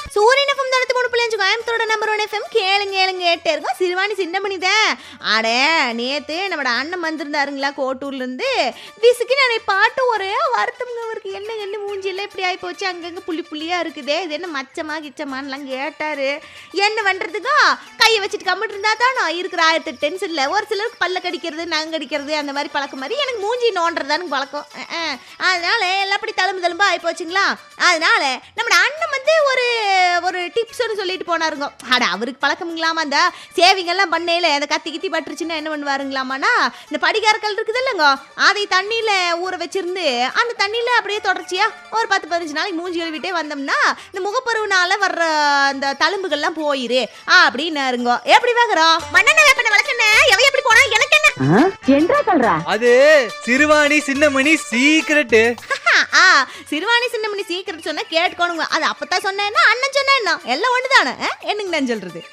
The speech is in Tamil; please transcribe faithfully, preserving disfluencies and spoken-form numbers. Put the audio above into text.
சூரியன் எஃப்எம் தொண்ணூத்தி மூணு புள்ளி அஞ்சு கோயம்புத்தோட நம்பர் ஒன் எஃப்எம் கேளுங்க கேளுங்க கேட்டே இருக்கோம். சிறுவாணி சின்னமணிதான். அடே நேத்து நம்மட அண்ணன் வந்திருந்தாருங்களா கோட்டூர்ல இருந்து. விசுக்கு நிறைய பாட்டு ஒரே வருத்தம்ங்க அவருக்கு. என்ன என்ன மூஞ்சி எல்லாம் இப்படி ஆகி போச்சு, அங்கங்க புள்ளி புள்ளியா இருக்குதே, இது என்ன மச்சமா கிச்சமான்லாம் கேட்டாரு. என்ன பண்றதுக்கோ கையை வச்சுட்டு கம்மிட்டு இருந்தா தானோ இருக்கிற ஆயிரத்தி டென்ஷன்ல. ஒரு சிலருக்கு பல்ல கடிக்கிறது நங்க கடிக்கிறது அந்த மாதிரி பழக்கம் மாதிரி எனக்கு மூஞ்சி நோண்டுறதானு பழக்கம். அதனால எல்லாம் அப்படி தழும்பு தழும்பா ஆகி போச்சுங்களா. அதனால நம்ம அண்ணன் வந்து ஒரு ஒரு டிப்ஸ்னு சொல்லிட்டு போனாருங்க. அட அவருக்கு பழக்கம்ங்களாமா, அந்த சேவிங் எல்லாம் பண்ணையில அந்த கத்தி கித்தி பட்டுருச்சுன்னா என்ன பண்ணுவாருங்களாமாண்ணா, இந்த படிகாரக்கல் இருக்குது இல்லைங்க, அதை தண்ணியில ஊற வச்சிருந்து அந்த தண்ணியில அப்படியே தொடர்ச்சியா ஒரு பத்து பதினஞ்சு நாளைக்கு மூஞ்சி கழுவிட்டே வந்தோம்னா இந்த முகப்பருவனால வர்ற அந்த தழும்புகள்லாம் போயிரு அப்படின்னாருங்க. எப்படி வாங்குறோம் மண்ணெண்ணெய் வேப்பெண்ணெய் வளர்க்கண்ணே எவை எப்படி போனா எனக்கு என்ன என்றா சொல்றா. அது சிறுவாணி சின்னமணி சீக்ரெட். ஆ சிறுவாணி சின்னமணி சீக்கிரம் சொன்னா கேட்டுக்கோணுங்க. அது அப்பதான் சொன்னேன்னா அண்ணன் சொன்னேன்னா எல்லாம் ஒண்ணுதானே. என்னங்க நான் சொல்றது.